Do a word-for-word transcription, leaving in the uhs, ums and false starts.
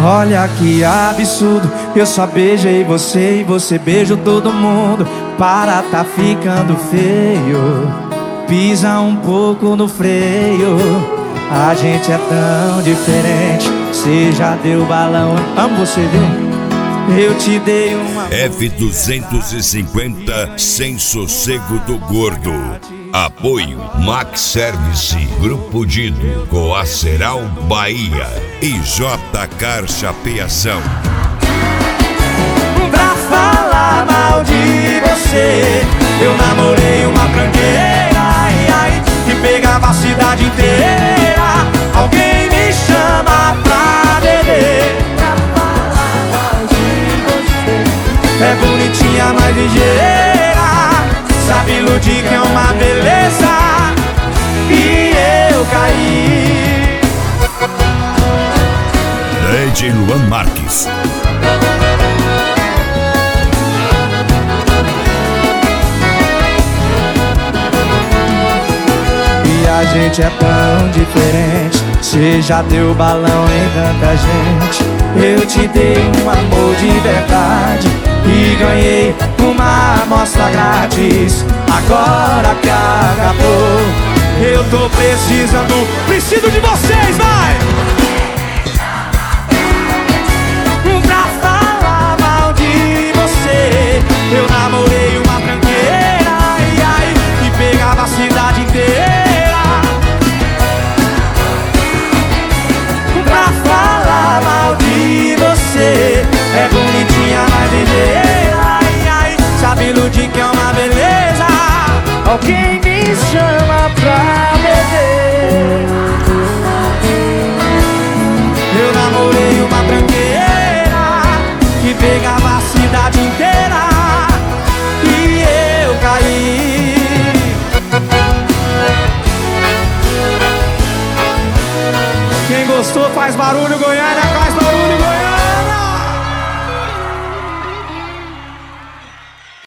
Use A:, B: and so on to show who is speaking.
A: Olha que absurdo, eu só beijei você e você beijou todo mundo. Para, tá ficando feio, pisa um pouco no freio. A gente é tão diferente, cê já deu balão. Amo você, viu? Eu te dei uma...
B: F duzentos e cinquenta Sem Sossego do Gordo. Apoio Max Service, Grupo Dido, Coaceral Bahia e J-Car Chapeação.
A: Pra falar mal de você, eu namorei uma tranqueira, ai, ai, que pegava a cidade inteira. Alguém me chama pra beber. Pra falar mal de você, é bonitinha, mas ligeira, sabe iludir que é uma beleza. E eu caí.
B: D J Luan Marques.
A: E a gente é tão diferente, cê já deu balão em tanta gente. Eu te dei um amor de verdade e ganhei uma amostra grátis. Agora que acabou, eu tô precisando, preciso de vocês, vai! Pra falar mal de você, eu namorei uma tranqueira, ai, ai, que pegava a cidade inteira. Pra falar mal de você, é bonitinha, mas ligeira, ai, ai, sabe iludir que é uma beleza. Alguém me chama pra beber. Eu namorei uma tranqueira que pegava a cidade inteira e eu caí. Quem gostou faz barulho, Goiânia, faz barulho.